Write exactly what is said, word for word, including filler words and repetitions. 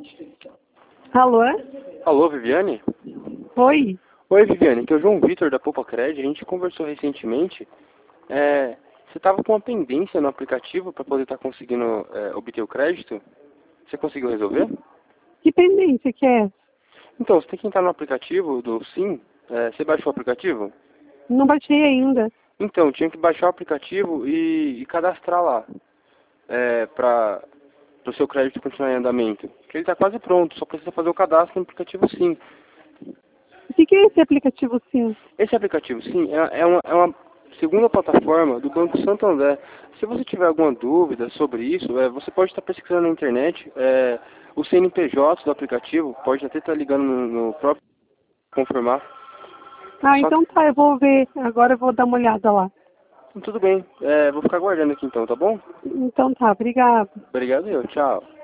Alô? Alô, Viviane? Oi? Oi, Viviane, aqui é o João Vitor da Poupa Cred. A gente conversou recentemente. É, você estava com uma pendência no aplicativo para poder estar conseguindo é, obter o crédito? Você conseguiu resolver? Que pendência que é? Então, você tem que entrar no aplicativo do Sim. É, você baixou o aplicativo? Não baixei ainda. Então, tinha que baixar o aplicativo e, e cadastrar lá. É, para o seu crédito continuar em andamento. Porque ele está quase pronto, só precisa fazer o cadastro no aplicativo Sim. O que, que é esse aplicativo Sim? Esse aplicativo, sim, é, é, uma, é uma segunda plataforma do Banco Santander. Se você tiver alguma dúvida sobre isso, é, você pode estar pesquisando na internet. É, o C N P J do aplicativo pode até estar ligando no, no próprio confirmar. Ah, Só então tá, eu vou ver. Agora eu vou dar uma olhada lá. que, tudo bem, é, vou ficar aguardando aqui então, tá bom? Então tá, obrigada. Obrigado eu, tchau.